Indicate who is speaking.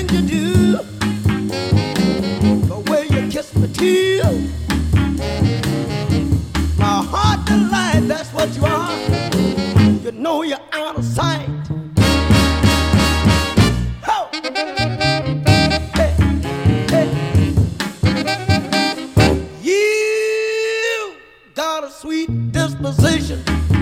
Speaker 1: you do, the way you kiss me too. My heart delight, that's what you are. You know you're out of sight. Oh. Hey, hey. You got a sweet disposition.